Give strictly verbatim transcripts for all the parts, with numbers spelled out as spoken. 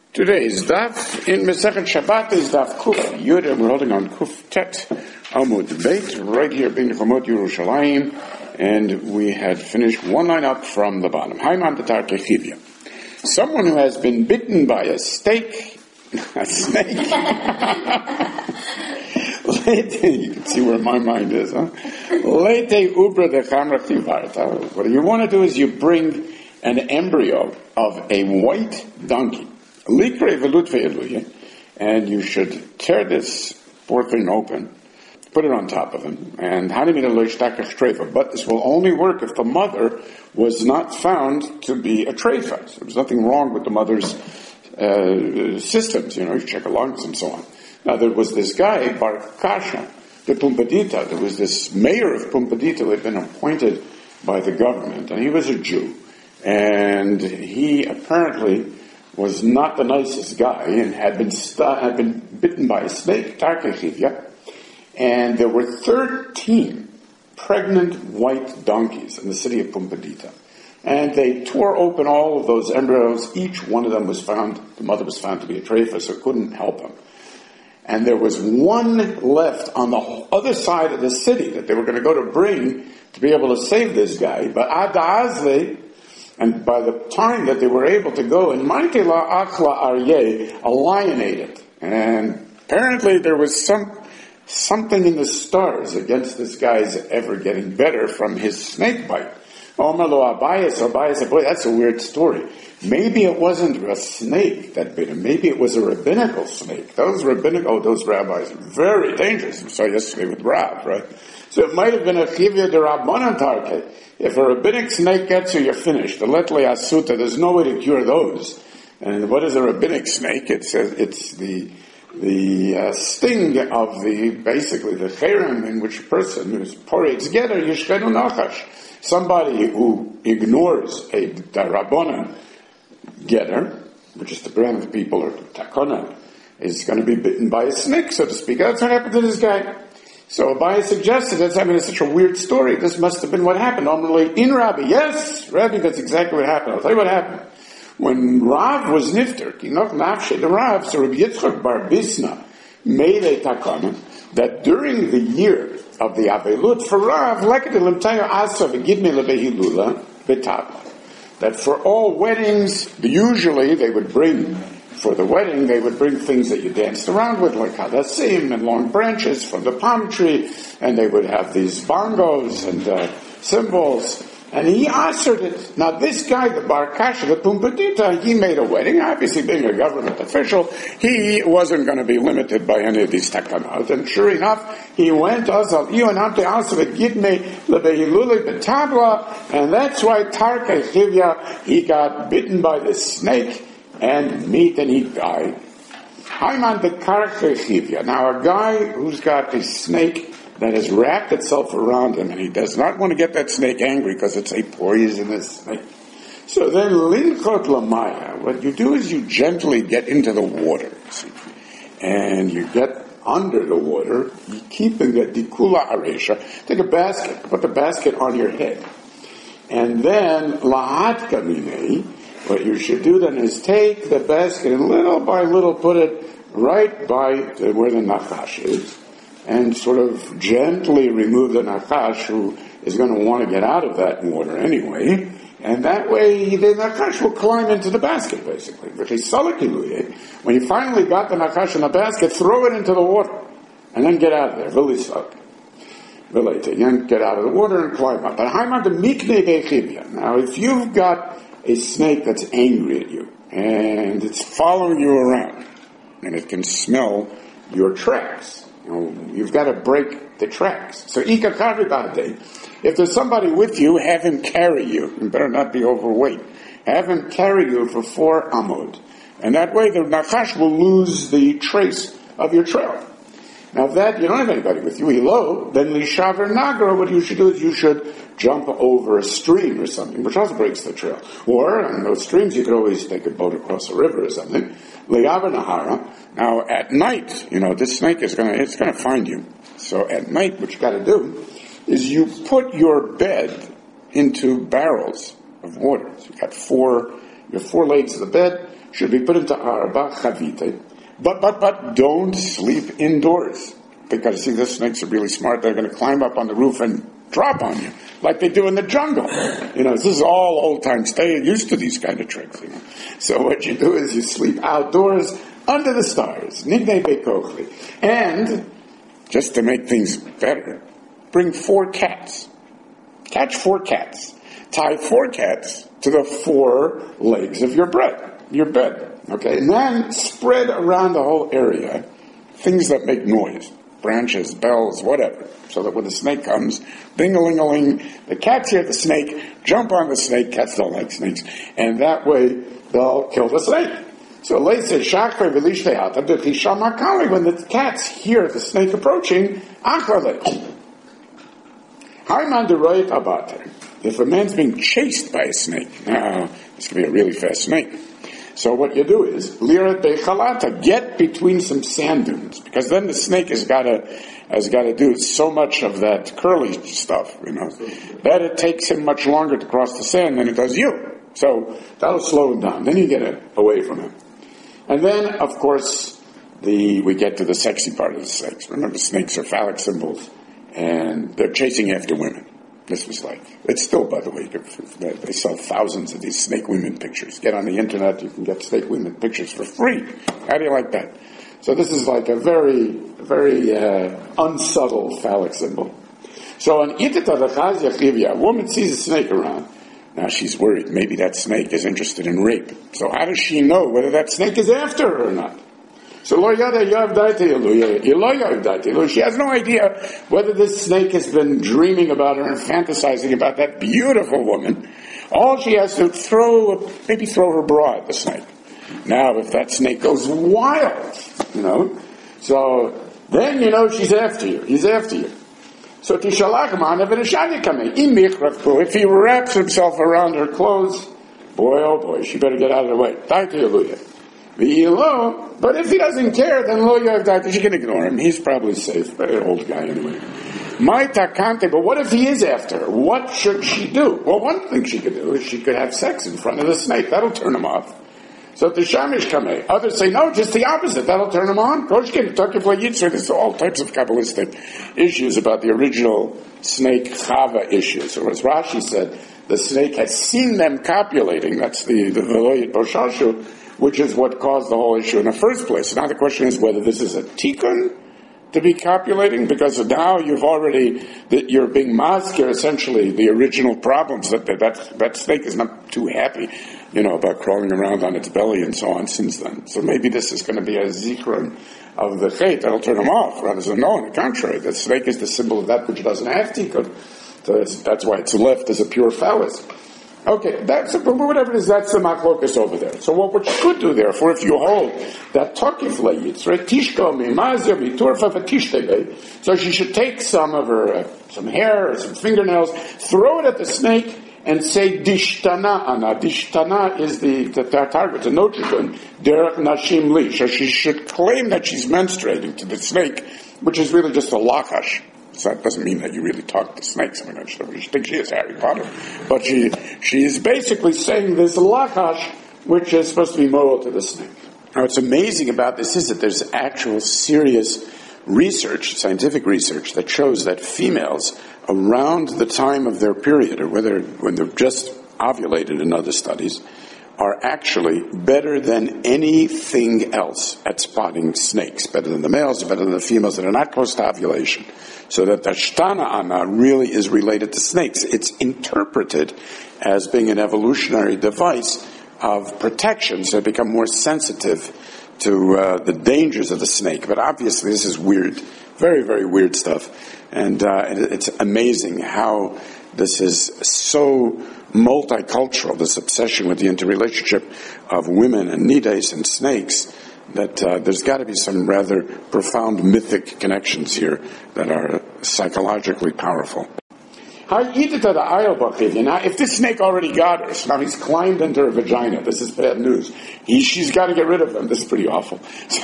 Today's daf in Masechet Shabbat is daf Kuf Yud, and we're holding on Kuf Tet Amud Beit, right here in Chomot Yerushalayim, and we had finished one line up from the bottom. Haiman Tatar Kechivya. Someone who has been bitten by a steak, a snake. You can see where my mind is, huh? Lete ubra de chamra chivarta. What you want to do is you bring an embryo of a white donkey, and you should tear this poor thing open, put it on top of him, and but this will only work if the mother was not found to be a treifa. So there's nothing wrong with the mother's uh, systems, you know, you check her lungs and so on. Now there was this guy, Bar Kasha, the Pumbedita, there was this mayor of Pumbedita who had been appointed by the government, and he was a Jew, and he apparently was not the nicest guy and had been stu- had been bitten by a snake, Tarkechivya, and there were thirteen pregnant white donkeys in the city of Pumbedita. And they tore open all of those embryos. Each one of them was found, the mother was found to be a treifa, so couldn't help him. And there was one left on the other side of the city that they were going to go to bring to be able to save this guy. But Adazle, and by the time that they were able to go, and Maitela Akla Aryeh, a lion ate it. And apparently there was some something in the stars against this guy's ever getting better from his snake bite. Omalo Abayas, Abayas, boy, that's a weird story. Maybe it wasn't a snake that bit him. Maybe it was a rabbinical snake. Those rabbinical, oh, those rabbis are very dangerous. We saw yesterday with Rav, right? So it might have been a chivya de Rabbanan tarke. If a rabbinic snake gets you, you're finished. The letle asuta, there's no way to cure those. And what is a rabbinic snake? It's uh, it's the the uh, sting of the basically the cherem in which a person who's poretz getter yishchenu nachash. Somebody who ignores a Rabbanan getter, which is the brand of people, or takona, is going to be bitten by a snake, so to speak. That's what happened to this guy. So Abaye suggested, that's, I mean, it's such a weird story. This must have been what happened. Normally, in Rabbi, yes, Rabbi, that's exactly what happened. I'll tell you what happened. When Rav was nifter, kinok nafshe the Rav, so Rabbi Yitzchak bar Bisna made a takana that during the year of the Avelut, for Rav, that for all weddings, usually they would bring, for the wedding, they would bring things that you danced around with, like hadassim and long branches from the palm tree, and they would have these bongos and uh, cymbals, and he answered it. Now this guy, the Bar Kasha, the Pumbedita, he made a wedding. Obviously being a government official, he wasn't going to be limited by any of these takanot. And sure enough, he went, and that's why Tarkechivya, he got bitten by the snake and meat and he died. Haiman the Tarkechivya. Now a guy who's got a snake that has wrapped itself around him, and he does not want to get that snake angry because it's a poisonous snake. So then, linchot lamaya, what you do is you gently get into the water, see? And you get under the water, you keep in the dikula aresha, take a basket, put the basket on your head. And then, lahat kamine, what you should do then is take the basket and little by little put it right by the, where the nachash is, and sort of gently remove the nakash, who is going to want to get out of that water anyway, and that way the nakash will climb into the basket, basically. When you finally got the nakash in the basket, throw it into the water, and then get out of there. Then get out of the water and climb up. Now, if you've got a snake that's angry at you, and it's following you around, and it can smell your tracks, You know, you've got to break the tracks. So, if there's somebody with you, have him carry you. You better not be overweight. Have him carry you for four amod. And that way the nachash will lose the trace of your trail. Now, if that, you don't have anybody with you, hilo, then lishaver nagra, what you should do is you should jump over a stream or something, which also breaks the trail. Or, in those streams, you could always take a boat across a river or something. Liyaver nahara. Now, at night, you know, this snake is going to, it's going to find you. So at night, what you got to do is you put your bed into barrels of water. So you got four your four legs of the bed should be put into arba chavite. But, but, but, don't sleep indoors. Because, see, the snakes are really smart. They're going to climb up on the roof and drop on you, like they do in the jungle. You know, this is all old time. Stay used to these kind of tricks, you know. So what you do is you sleep outdoors under the stars. Nignei bekochli. And, just to make things better, bring four cats. Catch four cats. Tie four cats to the four legs of your bed, your bed. Okay, and then spread around the whole area things that make noise. Branches, bells, whatever. So that when the snake comes, ding-a-ling-a-ling, the cats hear the snake, jump on the snake, cats don't like snakes, and that way they'll kill the snake. So Lei says, Shakre v'lishteata b'chishamakali, when the cats hear the snake approaching, achrale. Haiman deroyet abater. If a man's being chased by a snake, now, this could be a really fast snake. So what you do is, lirat bechalata, get between some sand dunes, because then the snake has got to has got to do so much of that curly stuff, you know, that it takes him much longer to cross the sand than it does you. So that'll slow him down. Then you get it away from him, and then of course the we get to the sexy part of the snakes. Remember, snakes are phallic symbols, and they're chasing after women. This was like, it's still, by the way, they sell thousands of these snake women pictures. Get on the internet, you can get snake women pictures for free. How do you like that? So this is like a very, very uh, unsubtle phallic symbol. So an itita v'chaz yachivya, a woman sees a snake around. Now she's worried, maybe that snake is interested in rape. So how does she know whether that snake is after her or not? So she has no idea whether this snake has been dreaming about her and fantasizing about that beautiful woman. All she has to throw, maybe throw her bra at the snake. Now, if that snake goes wild, you know, so then you know she's after you. He's after you. So if he wraps himself around her clothes, boy, oh boy, she better get out of the way. But if he doesn't care, then lo yav, she can ignore him. He's probably safe. Very old guy anyway. My takante, but what if he is after her? What should she do? Well, one thing she could do is she could have sex in front of the snake. That'll turn him off. So the shamish kameh. Others say, no, just the opposite. That'll turn him on. Koshkin, Tokifla Yitzhak. There's all types of Kabbalistic issues about the original snake Chava issue. So as Rashi said, the snake has seen them copulating. That's the the Veloyit Boshashu, which is what caused the whole issue in the first place. Now the question is whether this is a tikkun to be copulating, because now you've already, that you're being maskir essentially the original problems, that, that that snake is not too happy, you know, about crawling around on its belly and so on since then. So maybe this is going to be a zikron of the chait that'll turn him off, rather than no, on the contrary, the snake is the symbol of that which doesn't have tikkun. So that's why it's left as a pure phallus. Okay, that's a, whatever it is, that's the machlokas over there. So what, what you could do therefore, if you hold that tokif leyitzre tishko mimazia viturfa v'tishtebe, so she should take some of her uh, some hair or some fingernails, throw it at the snake, and say dishtana ana. Dishtana is the the target, the notikun derech nashim li. So she should claim that she's menstruating to the snake, which is really just a lachash. So that doesn't mean that you really talk to snakes. I mean, she thinks she is Harry Potter. But she she is basically saying this lachash, which is supposed to be moral to the snake. Now, what's amazing about this is that there's actual serious research, scientific research, that shows that females, around the time of their period, or whether when they're just ovulated in other studies, are actually better than anything else at spotting snakes. Better than the males, better than the females that are not close to ovulation. So that the shtana ana really is related to snakes. It's interpreted as being an evolutionary device of protection, so they become more sensitive to uh, the dangers of the snake. But obviously this is weird, very, very weird stuff. And uh, it's amazing how this is so multicultural, this obsession with the interrelationship of women and nides and snakes, that uh, there's got to be some rather profound mythic connections here that are psychologically powerful. Now, if this snake already got her, so now he's climbed into her vagina, this is bad news. He, she's got to get rid of him. This is pretty awful.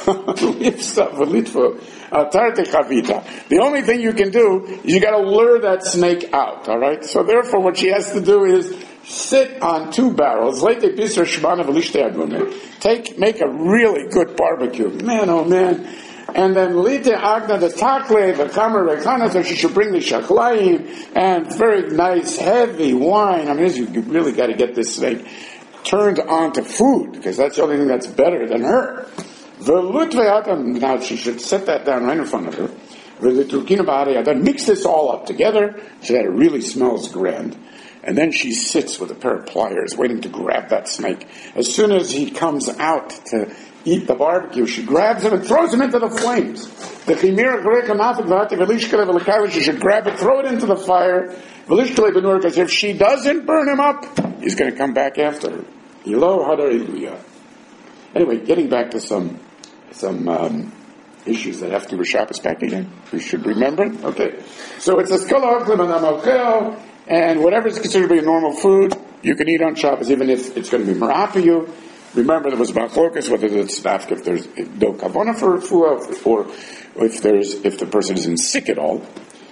The only thing you can do is you got to lure that snake out, all right? So therefore what she has to do is sit on two barrels, take, make a really good barbecue. Man, oh man. And then lite agna the takle, the kamer rekana, so she should bring the shaklayim, and very nice, heavy wine. I mean, you really got to get this thing turned on to food, because that's the only thing that's better than her. Now she should set that down right in front of her. Then mix this all up together so that it really smells grand. And then she sits with a pair of pliers waiting to grab that snake. As soon as he comes out to eat the barbecue, she grabs him and throws him into the flames. She should grab it, throw it into the fire, because if she doesn't burn him up, he's going to come back after her. Anyway, getting back to some some um, issues that have to do with Shabbos back again. We should remember. Okay. So it says, and whatever is considered to be a normal food, you can eat on Shabbos, even if it's going to be marah for you. Remember, there was about focus whether it's staff if there's no kavana for refuah, or if there's if the person isn't sick at all.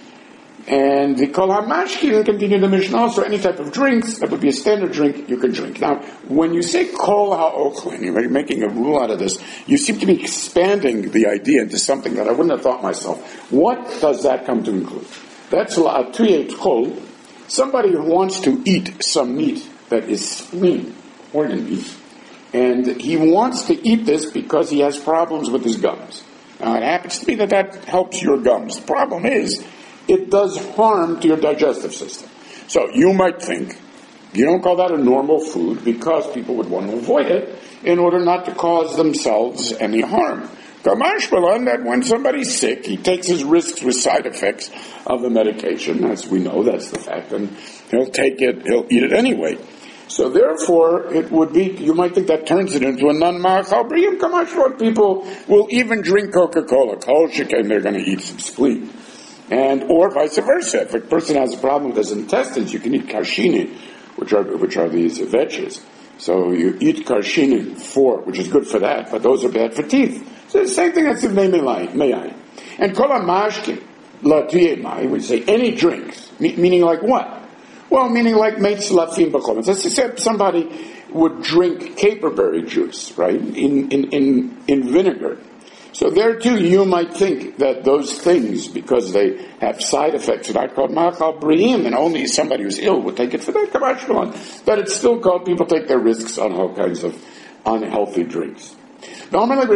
And the kol hamashkin, continue the Mishnah, also any type of drinks that would be a standard drink you can drink. Now, when you say kol ha'ochlin, you're making a rule out of this. You seem to be expanding the idea into something that I wouldn't have thought myself. What does that come to include? That's la'atuyet kol. Somebody who wants to eat some meat that is spleen, organ meat, and he wants to eat this because he has problems with his gums. Now, it happens to be that that helps your gums. The problem is, it does harm to your digestive system. So you might think, you don't call that a normal food because people would want to avoid it in order not to cause themselves any harm. Kamashbalan, that when somebody's sick, he takes his risks with side effects of the medication, as we know, that's the fact, and he'll take it, he'll eat it anyway. So therefore, it would be, you might think that turns it into a non-ma'achal briyim. Kamashbalan, people will even drink Coca-Cola. Kol shekain, they're going to eat some spleen. And, or vice versa. If a person has a problem with his intestines, you can eat karshini, which are, which are these veggies. So you eat karshini for, which is good for that, but those are bad for teeth. So the same thing as if they may. And kol hamashkin, la tuyemai, we say any drinks, meaning like what? Well, meaning like meitz lafim b'chol. Let's say somebody would drink caperberry juice, right, in, in, in, in vinegar. So there too, you might think that those things, because they have side effects that are called ma'achal briyim, and only somebody who's ill would take it for that, that it's still called, people take their risks on all kinds of unhealthy drinks. How about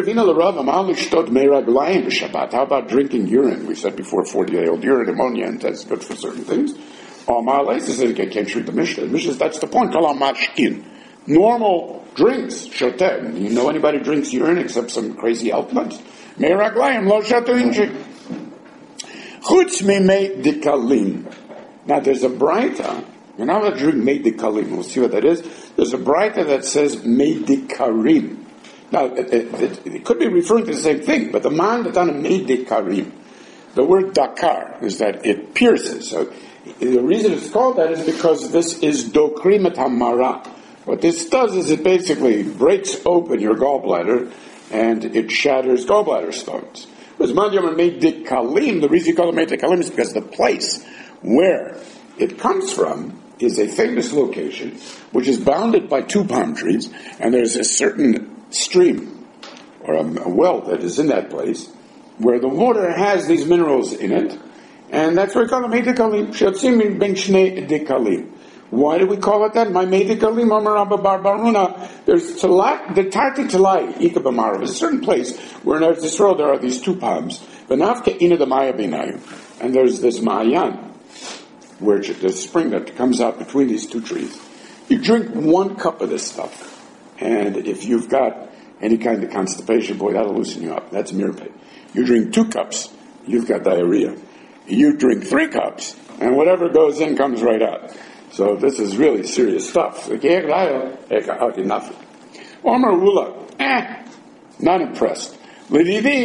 drinking urine? We said before, forty-day-old urine, ammonia, and that's good for certain things. I can't treat the Mishnah. The Mishnah, that's the point. Normal drinks, shotem. You know anybody drinks urine except some crazy health nuts? Meiraglayim lo shato inchi. Chutz mimei dikalim. Now there's a braita. You're not allowed to drink mei dikalim. We'll see what that is. There's a braita that says mei dikarim. Now it, it, it, it could be referring to the same thing, but the man that's on a mei dikarim. The word dakar is that it pierces. So the reason it's called that is because this is dokrimet hamara. What this does is it basically breaks open your gallbladder and it shatters gallbladder stones. The reason you call it Meit Kalim is because the place where it comes from is a famous location which is bounded by two palm trees, and there's a certain stream or a, a well that is in that place where the water has these minerals in it, and that's why we call it Meit Kalim. Shetzim ben shnei dekalim. Why do we call it that? My medikalim amarabba barbaruna. There's a lot, the Tarti Talai, Ikabamara, there's a certain place where in Eretz Yisrael there are these two palms. V'nafka ina the Maya binayu. And there's this Ma'ayan, where the spring that comes out between these two trees. You drink one cup of this stuff, and if you've got any kind of constipation, boy, that'll loosen you up. That's mirpeh. You drink two cups, you've got diarrhea. You drink three cups, and whatever goes in comes right out. So this is really serious stuff. Enough. Omar Rula, eh, not impressed. I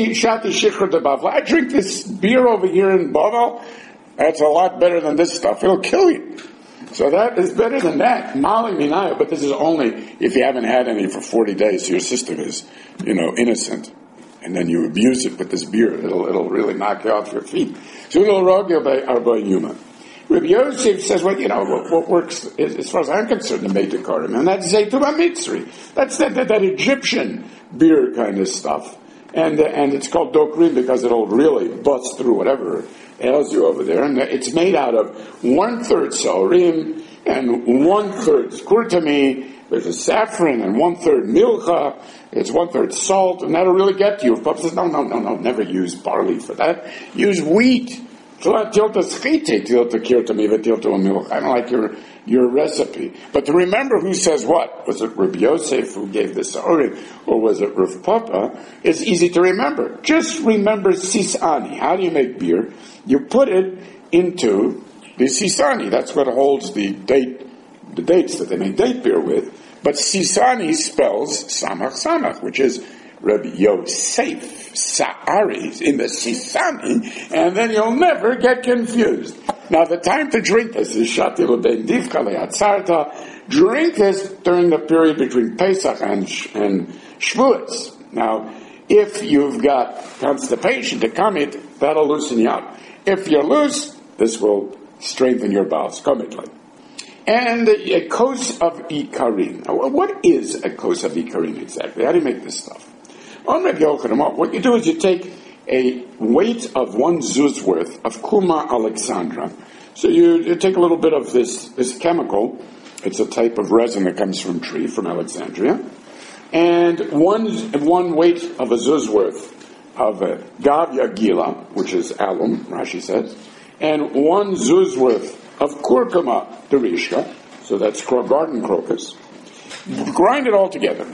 drink this beer over here in Bavel. That's a lot better than this stuff. It'll kill you. So that is better than that. Mali minaya, but this is only if you haven't had any for forty days. So your system is, you know, innocent. And then you abuse it with this beer. It'll, it'll really knock you off your feet. So it'll rog you by arba yuma. Rabbi Yosef says, well, you know, what, what works, is, as far as I'm concerned, the Meita Karim, and that's Zaytum HaMitzri. That's that, that, that Egyptian beer kind of stuff. And uh, and it's called Dokrim because it'll really bust through whatever ails you over there. And it's made out of one-third Sorim and one-third Kurtami. There's a saffron and one-third Milcha. It's one-third salt, and that'll really get to you. If Papa says, no, no, no, no, never use barley for that. Use wheat. I don't like your your recipe. But to remember who says what, was it Rabbi Yosef who gave this Sorim, or was it Rav Papa, is easy to remember. Just remember Sisani. How do you make beer? You put it into the Sisani. That's what holds the date, the dates that they make date beer with. But Sisani spells Samach Samach, which is Rabbi Yosef Sa'ari in the Sisani, and then you'll never get confused. Now, the time to drink this is Shati L'bein Divka Le'atzarta. Drink this during the period between Pesach and, and Shavuos. Now, if you've got constipation to come it, that'll loosen you up. If you're loose, this will strengthen your bowels, comically. And a kos of Ikarim. Now, what is a kos of Ikarim exactly? How do you make this stuff? On Rabbi Yochanan, what you do is you take a weight of one zuz worth of Kuma Alexandra. So you, you take a little bit of this, this chemical. It's a type of resin that comes from tree, from Alexandria. And one, one weight of a zuz worth of uh, Gavya Gila, which is alum, Rashi says, and one zuz worth of Kurkuma Derishka, so that's garden crocus. Grind it all together.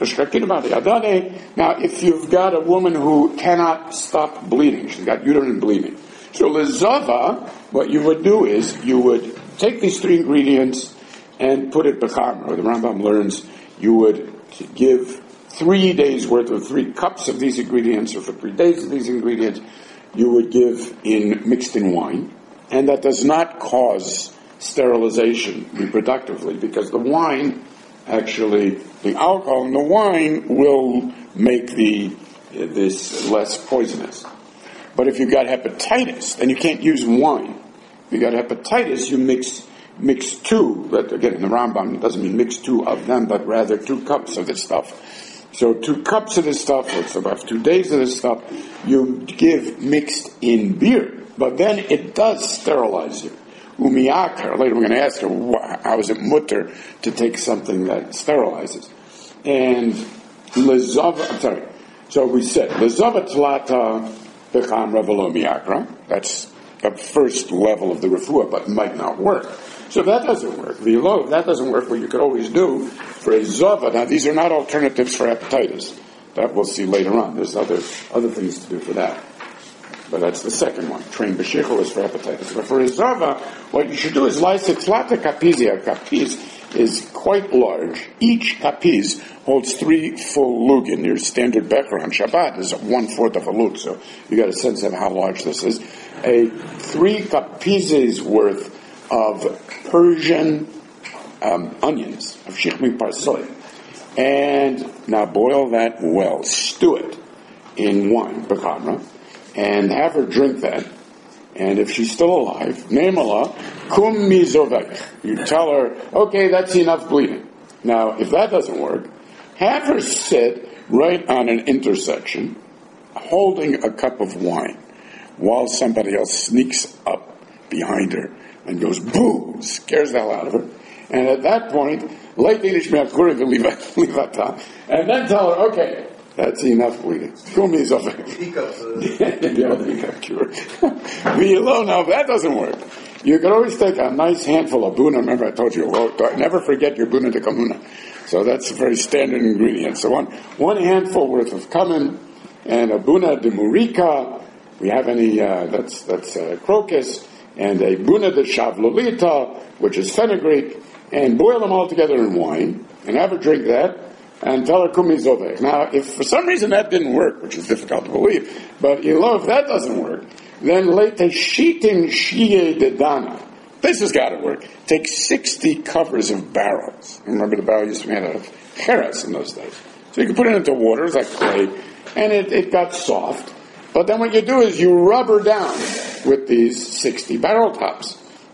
Now, if you've got a woman who cannot stop bleeding, she's got uterine bleeding. So, lezava, what you would do is you would take these three ingredients and put it b'cham, or the Rambam learns you would give three days worth of three cups of these ingredients, or for three days of these ingredients, you would give in mixed in wine, and that does not cause sterilization reproductively, because the wine actually, the alcohol in the wine will make the uh, this less poisonous. But if you've got hepatitis, then you can't use wine. If you've got hepatitis, you mix mix two. But again, in the Rambam, it doesn't mean mix two of them, but rather two cups of this stuff. So two cups of this stuff, or so about two days of this stuff, you give mixed in beer. But then it does sterilize you. Umiyakar. Later we're going to ask her, how is it mutter to take something that sterilizes? And lezava, I'm sorry. So we said, lezava tlata becham revelo miyakra. That's the first level of the refuah, but it might not work. So if that doesn't work, the low, if that doesn't work, what you could always do for a zava, now these are not alternatives for hepatitis. That we'll see later on. There's other, other things to do for that. But that's the second one. Train b'shichel is for hepatitis. But for Izava, what you should do is lysis lata kapizia. Kapiz is quite large. Each kapiz holds three full lugin. Your standard becher on Shabbat is one-fourth of a lug. So you got a sense of how large this is. A three kapizes worth of Persian um, onions, of shichmi parsoy. And now boil that well. Stew it in wine, b'chamra. And have her drink that, and if she's still alive, name Allah, kum mizovech. You tell her, okay, that's enough bleeding. Now, if that doesn't work, have her sit right on an intersection, holding a cup of wine, while somebody else sneaks up behind her and goes, boo, scares the hell out of her. And at that point, and then tell her, okay, that's enough bleeding. Kum mizovech. Now, if that doesn't work, you can always take a nice handful of buna. Remember, I told you, well, never forget your buna de kamuna. So that's a very standard ingredient. So one one handful worth of cumin and a buna de murika. We have any? Uh, that's that's uh, crocus, and a buna de shavlolita, which is fenugreek, and boil them all together in wine and have her drink that. And tell her kum mizovech. Now, if for some reason that didn't work, which is difficult to believe, but you know, if that doesn't work, then lete shitin shiye dedana. This has got to work. Take sixty covers of barrels. Remember, the barrel used to be made out of cheres in those days. So you can put it into water, it's like clay, and it, it got soft. But then what you do is you rub her down with these sixty barrel tops.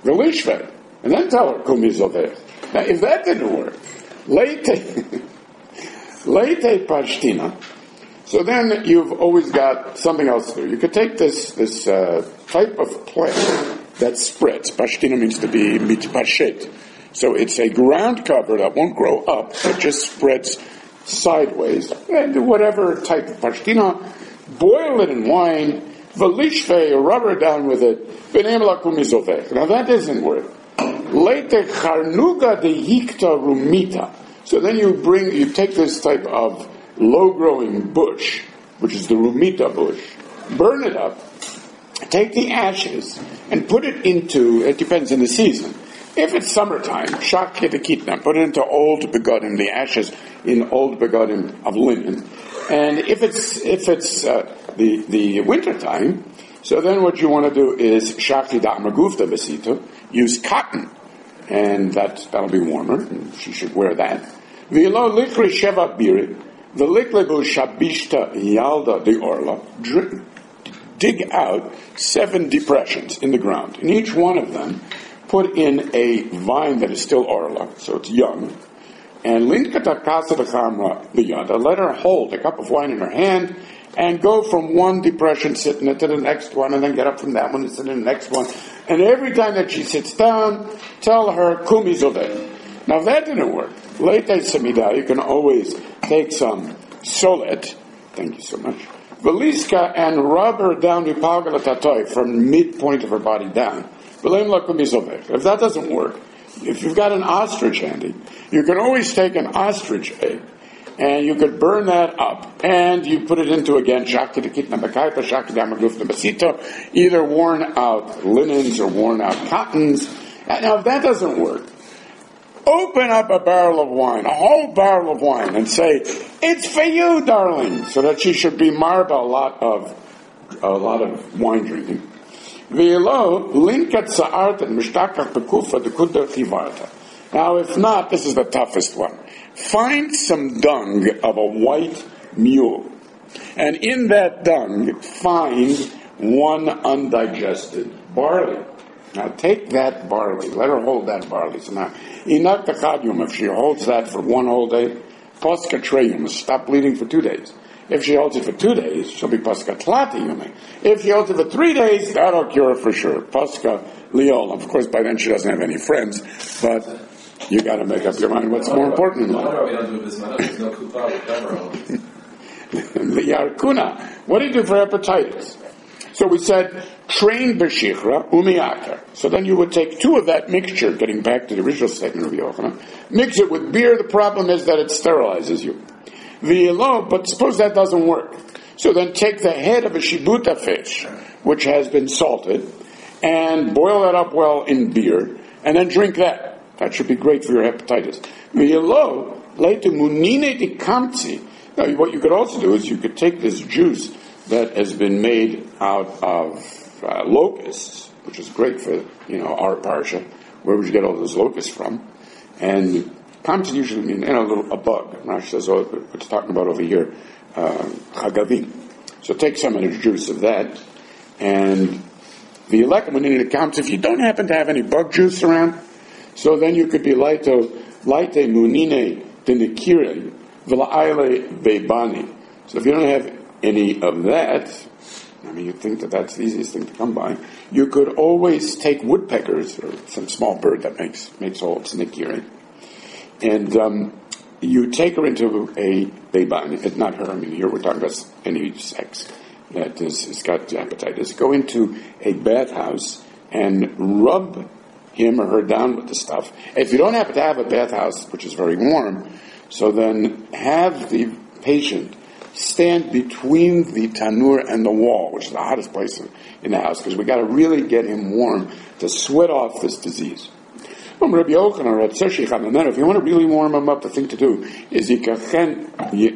Velishve, and then tell her kumizovech. Now, if that didn't work, leite, leite pashtina. So then you've always got something else to do. You could take this this uh, type of plant that spreads. Pashtina means to be mitpashet. So it's a ground cover that won't grow up, it just spreads sideways. And whatever type of pashtina, boil it in wine, velishve, or rub it down with it, v'neim kumizovech. Now that doesn't work. Leite charnuga de hikta rumita. So then you bring, you take this type of low-growing bush, which is the rumita bush, burn it up, take the ashes, and put it into, it depends on the season. If it's summertime, shak ketekitna, put it into old begodim, the ashes in old begodim of linen. And if it's if it's uh, the the winter time, so then what you want to do is shakti da magufta vesito, use cotton, and that that'll be warmer. And she should wear that. V'lo likri sheva biri, v'liklebu shabishta yalda de orla. Dig out seven depressions in the ground. In each one of them, put in a vine that is still orla, so it's young, and linkata kasa v'chamra biyada. Let her hold a cup of wine in her hand and go from one depression, sit in it to the next one, and then get up from that one and sit in the next one. And every time that she sits down, tell her kumizoveh. Now if that didn't work, late samida, you can always take some solet. Thank you so much. Veliska, and rub her down to from midpoint of her body down. If that doesn't work, if you've got an ostrich handy, you can always take an ostrich egg and you could burn that up and you put it into, again, either worn out linens or worn out cottons. Now, if that doesn't work, open up a barrel of wine, a whole barrel of wine, and say, "It's for you, darling," so that she should be marba a lot of a lot of wine drinking. Now, if not, this is the toughest one. Find some dung of a white mule, and in that dung, find one undigested barley. Now take that barley, let her hold that barley. So now, inak takadium, if she holds that for one whole day, poska treyum, stop bleeding for two days. If she holds it for two days, she'll be poska tlati yume. If she holds it for three days, that'll cure her for sure. Poska liol. Of course, by then she doesn't have any friends, but you got to make up your mind what's more important in life. The yarkuna. What do you do for hepatitis? So we said, train b'shichra umiakar. So then you would take two of that mixture, getting back to the original statement of Yochanan, mix it with beer. The problem is that it sterilizes you. V'yelo, but suppose that doesn't work. So then take the head of a shibuta fish, which has been salted, and boil that up well in beer, and then drink that. That should be great for your hepatitis. V'yelo, leitu munine de kamtzi. Now, what you could also do is you could take this juice that has been made out of uh, locusts, which is great for, you know, our parsha. Where would you get all those locusts from? And kamtzi usually means, you know, a little, a bug. Rashi says, oh, it's talking about over here, uh, chagavim. So take some of the juice of that, and the elekamuni kamtzi, if you don't happen to have any bug juice around, so then you could be laito, laite munine dinikire, v'la'ayle beibani. So if you don't have any of that, I mean, you'd think that that's the easiest thing to come by. You could always take woodpeckers, or some small bird that makes makes holes, nikiri, and um, you take her into a beibani. It's not her, I mean, here we're talking about any sex that is, has got hepatitis. Go into a bathhouse and rub him or her down with the stuff. If you don't happen to have a bathhouse, which is very warm, so then have the patient stand between the tanur and the wall, which is the hottest place in the house, because we got to really get him warm to sweat off this disease. If you want to really warm him up, the thing to do is you can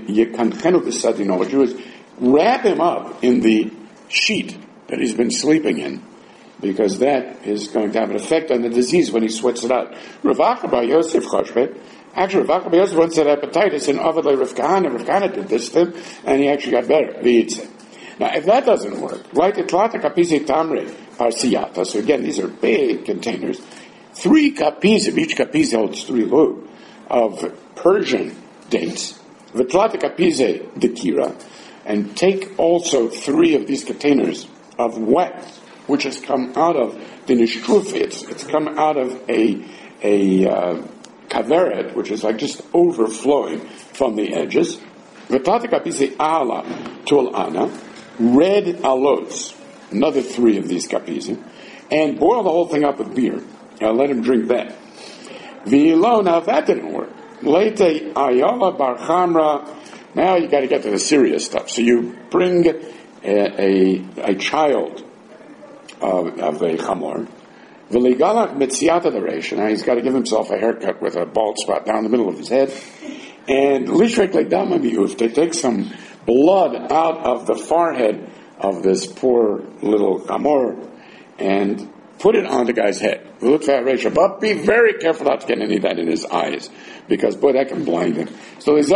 what you do is wrap him up in the sheet that he's been sleeping in, because that is going to have an effect on the disease when he sweats it out. Rav Bar Yosef Choshbet, actually, Rav Bar Yosef once had hepatitis, and Avadle Rav Kahana, Rav Kahana did this to him, and he actually got better. Now, if that doesn't work, like a tlata kapisi tamre, parsiyata. So again, these are big containers. Three kapizim, each kapiz holds three lu, of Persian dates. V'tlata kapize dekira, and take also three of these containers of wet, which has come out of the nishtruf. It's, it's come out of a a uh, kaveret, which is like just overflowing from the edges. V'tlata kapize ala tul'ana, red aloes, another three of these kapizim, and boil the whole thing up with beer. Now let him drink that. V'ilo, now that didn't work. Lete ayala bar chamra. Now you got to get to the serious stuff. So you bring a a, a child of, of a chamor. V'ligalach mitziata deresh. Now he's got to give himself a haircut with a bald spot down the middle of his head. And lishrek le'dama mi'uf. They take some blood out of the forehead of this poor little chamor and put it on the guy's head. But be very careful not to get any of that in his eyes, because, boy, that can blind him. So now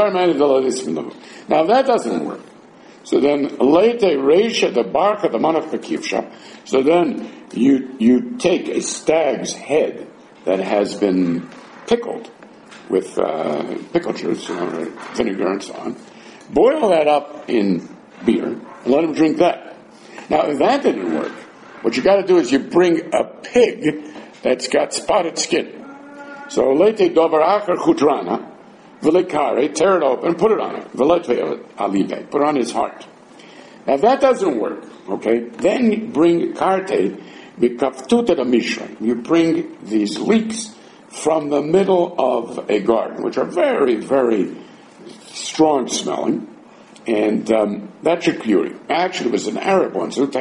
that doesn't work. So then, lete reisha the barka the manach bekivsha. So then you you take a stag's head that has been pickled with uh, pickle juice, you know, vinegar and so on. Boil that up in beer and let him drink that. Now, if that didn't work, what you got to do is you bring a pig that's got spotted skin. So lete dover achar chutrana, v'lekare, tear it open, put it on it. V'lete alive, put it on his heart. Now if that doesn't work, okay, then you bring karte, b'kaftuta the mishra. You bring these leeks from the middle of a garden, which are very, very strong smelling, and um, that should cure you. Actually, it was an Arab one, so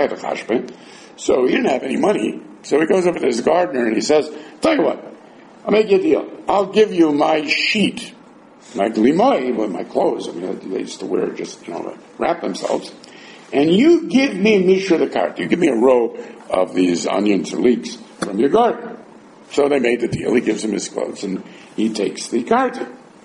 So he didn't have any money. So he goes over to his gardener and he says, tell you what, I'll make you a deal. I'll give you my sheet, my glimoi, with my clothes. I mean, they used to wear just, you know, to wrap themselves. And you give me mishra the cart. You give me a row of these onions or leeks from your garden. So they made the deal. He gives him his clothes and he takes the cart.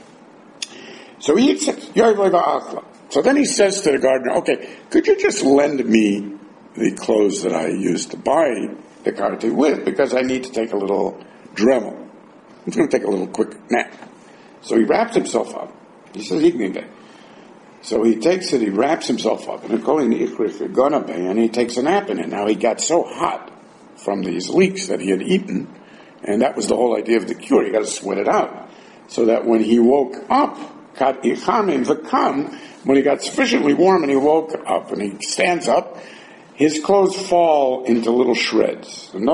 So he eats it. So then he says to the gardener, okay, could you just lend me the clothes that I used to buy the carte with, because I need to take a little dremel. I'm going to take a little quick nap. So he wraps himself up. He says, so he takes it, he wraps himself up, and and he takes a nap in it. Now he got so hot from these leeks that he had eaten, and that was the whole idea of the cure. He got to sweat it out. So that when he woke up, when he got sufficiently warm and he woke up and he stands up, his clothes fall into little shreds. And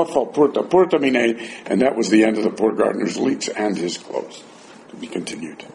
that was the end of the poor gardener's leeks and his clothes. To be continued.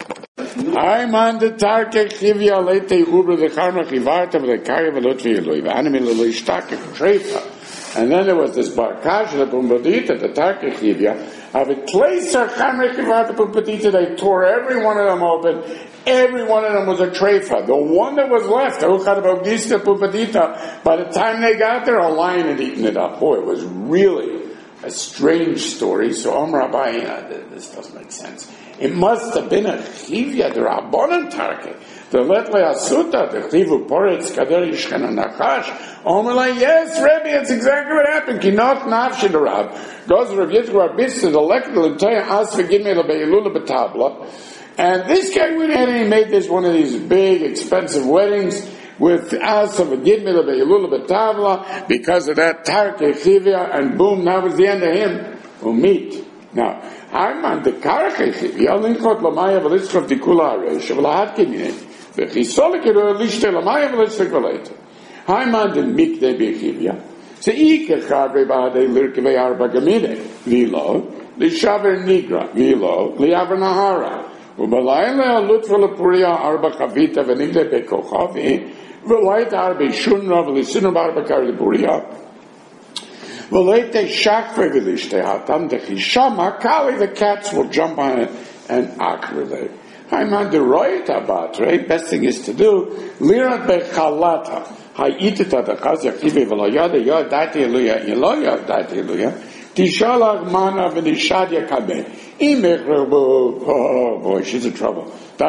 And then there was this barkaj, the pumbadita, the tarkechivya, of a kleiser chamre kivata pumbadita. They tore every one of them open. Every one of them was a treifa. The one that was left, by the time they got there, a lion had eaten it up. Boy, it was really a strange story. So Omar Abai, yeah, this doesn't make sense. It must have been a chivya, the rabbonon tarke. The letle asuta, the chivu poretz kader yishchen anachash. Omar like, yes, Rebbe, it's exactly what happened. Kinot nafshi the rab. Goes Rav Yitzchak Rabis to the lekkel and tell you, as forgive me, lebeilula betabla. And this guy went ahead and he made this one of these big, expensive weddings with Asa v'gidmila be'ilula b'tavla because of that tarke chivya, and boom, that was the end of him. Umit. Now, Arman the karche chivya linkot lamaya v'litzchov dikula haresh v'lahat kimine v'chisolik ero lishte lamaya v'litzchov v'leita. Arman the mikde b'chivya se'ike chadre ba'adei lirkevei arba gamide v'lo l'shaver nigra v'lo l'yaver nahara ובלילה לוטפה לפוריה ארבע חביתה ונגלה בכוכבי ולית ארבע שונרה ולסינו בארבע קר לפוריה ולית שקפה ולשתי התם דחישה מקלי, the cats will jump on it and akrele. Haiman deroit abatre, best thing is to do lirat bechalata haitita the chaz yachive v'lo yada yad dati eluya elo yad dati eluya Tishalach mana v'nishad yakabeh. Oh boy, she's in trouble.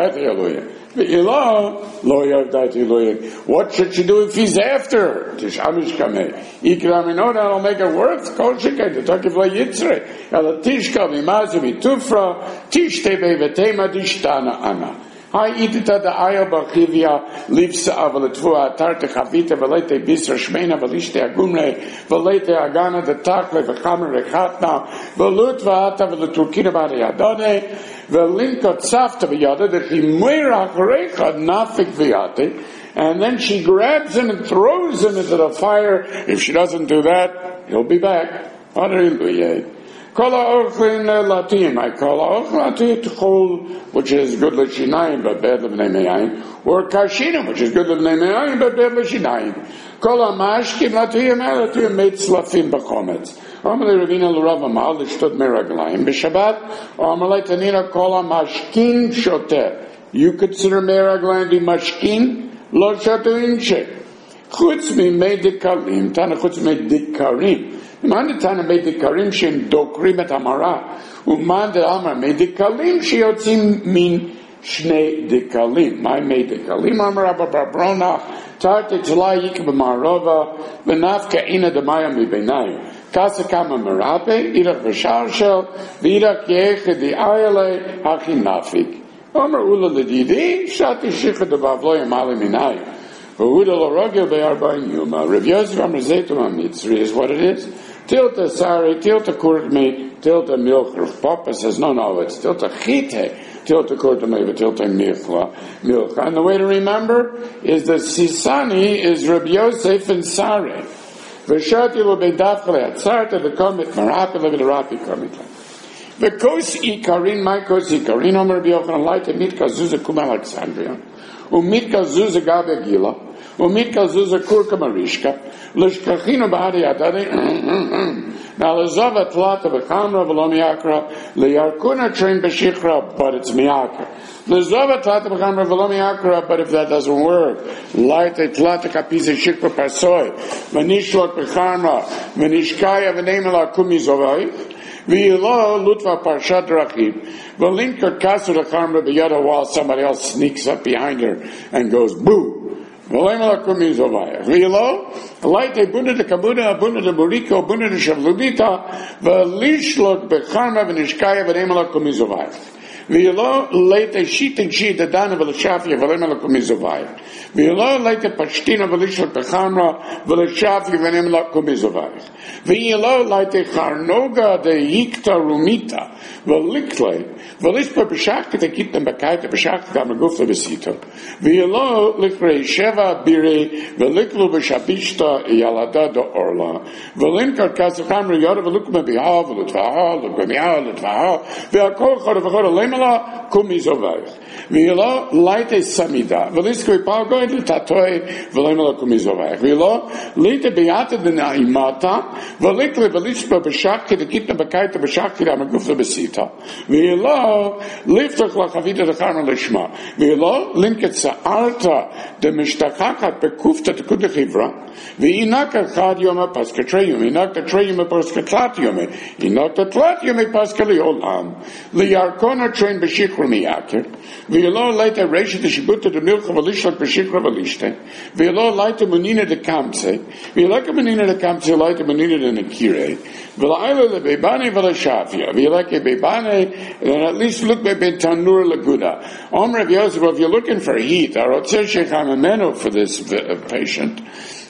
What should she do if he's after her? Tishamish kameh. Ikramino, that'll make it worth. Kol shekeh, the takif la yitzre. Ela tishka v'mazu v'tufra. Tishtebe v'tema tishtana ana. Hai itita da ayo b'chivya livsa avaletfua tarte chavita v'leite bisra shmeina v'lishte agumre v'leite agana de takle v'chamer rechatna v'lut v'ata v'leturkina v'ariyadone v'linkot safta v'yada d'chimera recha nafik v'yate, and then she grabs him and throws him into the fire. If she doesn't do that, he'll be back. Hallelujah. Kol ha'ochlin latim. I call ha'ochlin latim, which is good l'shinayim, but bad l'bnei me'ayim, or kashinim, which is good l'bnei me'ayim, but bad l'shinayim. Kol ha'mashkim latim, latim meitzlafim b'chometz. Amalei Ravina l'Rav Amal, l'shtod meraglayim, b'Shabbat, amalei tanina kol ha'mashkin shoteh. You consider meraglayim to be mashkin? Lo shotein shek. Chutz mi meidikalim, tana chutz meidikarim. Man de tana meidikarim shem dokrim et amara. Uman de amar meidikalim sheyotzim min shnei dikalim. My meidikalim amar abba barbrona tarte tzla yik b'marova v'nafka ina demaya mi benayu. Kasa kama merape irach v'sharshel v'irach yeche di ayale hachin nafik. Amar ula ledidi shati shicha de bavloyim ali minayu. Rav Yosef Amrazetum HaMitzri is what it is. Tilta Sari, Tilta Kurtme, Tilta Milch. Papa says, no, no, it's Tilta Chite, Tilta Kurtme, Tilta Milch. And the way to remember is that Sisani is Rav Yosef and Sari. V'shati lo beidavchale atzarta v'komit marapi le'v'rapi komit. V'kos ikarin, my kos ikarin, Omer Rabbi Yochanan Laita mitka zuzah kum Alexandria, umitka zuzah gabe gila, umitka zuzah kurka marishka, l'shkachino b'hadi atari, na'lezava tlata v'kamra v'lo miyakra, l'yarkuna train b'shikra, but it's miyakra. L'zova tlata v'kamra v'lo miyakra, but if that doesn't work, laita tlata kapiza shikra pasoy, v'nishlok v'kamra, v'nishkaya v'neimela kumizovai, V'yilo lutva parshat drachim. V'linker kasu l'chamra b'yada while somebody else sneaks up behind her and goes, boo! V'leimela kumizovaya. V'yilo, laite bunda de kabuda, bunda de buriko, bunda de shavludita, v'lishlok b'charma v'nishkaya v'neimela kumizovaya. V'yilo leite shitin shi dadana v'l'shafia v'leimela kumizovaya. V'yilo leite pashtina v'lishlok b'chamra v'l'shafia v'neimela kumizovaya. V'yilo leite charnoga de yikta rumita v'likle v'lishpa b'shakta de kitna b'kaita b'shakta gamagufta b'sito. V'yilo likre sheva bire v'liklu b'shabishta yalada do orla v'linkar kasachamra yoda v'lukma b'ha v'lutvaha lukma b'ha lutvaha v'akol chora v'chora lemala kumizovayach. V'yilo leite samida v'liskoi palgoy l'tatoi v'lemala kumizovayach. V'yilo leite b'yata d'na'imata v'likle v'lishpa b'shakta de kitna b'kaita b'shakta gamagufta b'sito. V'yilo liftach l'chavita d'charma l'shma. V'yilo linket sa'arta de mishtachachat bekufta t'kud l'chivra. V'inaka chad yoma paska treyum. Inaka treyum paska tlat yome. Inaka tlat yome paska li'olam. Li'yarkona train b'shikra miyakir. V'yilo leite reisha de shibuta de milcha v'lishlak b'shikra v'lishte. V'yilo leite munina de kamse. V'yilaka munina de kamse leite munina de nekire. V'la'ayla le'bebane v'la'shafia. V'yilaka bebane, then at least look bebe tanur laguda. Om Rav Yosef, if you're looking for heat, arotzeh shechamamenu for this patient,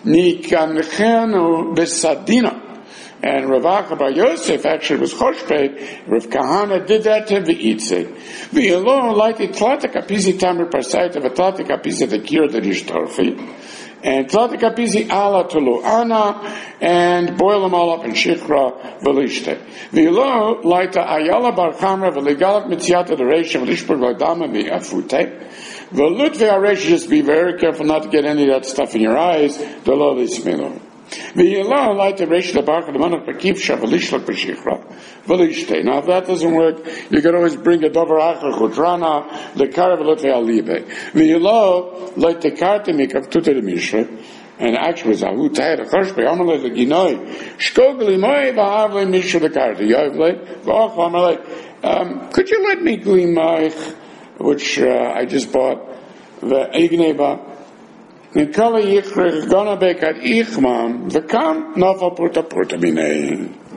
nikanchenu besadina. And Rav Acha bar Yosef actually was choshpeh. Rav Kahana did that to v'itze. V'yelo laiti tlata kapizi tamer parsaita v'tlata kapizi v'kir d'rishtorfi. And tlata kapizi ala tulu'ana, and boil them all up in shikra v'lishte. V'yelo laita ayala bar chamra v'legalak mitziata d'reisha v'lishpur v'adama v'afute. V'lut v'areisha, just be very careful not to get any of that stuff in your eyes. D'lo l'ismilo. V'yelo laita reisha d'barcha d'manach b'kivsha v'lishlak b'shikra v'lishte. Now if that doesn't work, you can always bring a dover acher chutrana l'kar v'lut v'alibe. V'yelo laita karti mikavtuta d'mishre And actually, it was Ahu Tahir Choshbe, Amalei the Ginoi, Shkogli Moi, Vahavle Misha the Karta, Yavle, Vach Amalei. Um, could you let me Glimaich, which uh, I just bought, the Igneba, Nikala Yichrich, Gona Bekat Ichman, the Kam, Nova Purta Purta Binei.